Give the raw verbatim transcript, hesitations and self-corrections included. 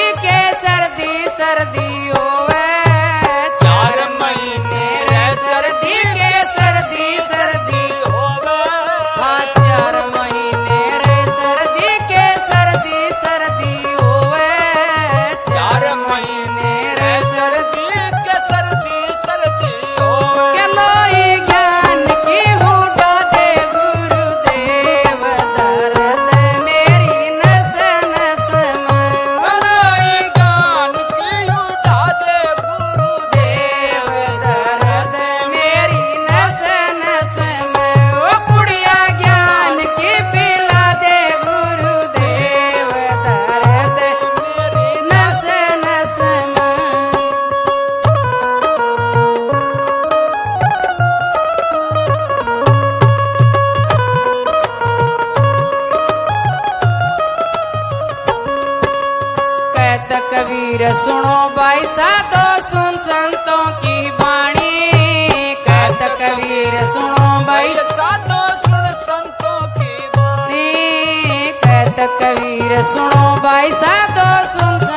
सर्दी के सर्दी सर्दी होवे चार महीने रे सर्दी के सर्दी सर्दी होवे हाँ चार महीने रे सर्दी के सर्दी सर्दी होवे चार महीने रे सर्दी के सर्दी सर्दी होवे के लोई ज्ञान की हूटा दे गुरुदेव दर्द मेरी नस नस में लोई ज्ञान की हूटा दे गुरुदेव दर्द मेरी नस नस में ओ बुढ़िया ज्ञान की पिला दे गुरुदेव दर्द मेरी नस नस में कहत कबीर सुनो भाई साधो सुन संतों की वाणी कहत कबीर सुनो भाई साधो सुन संतों की वाणी कहत कबीर सुनो भाई साधो सुन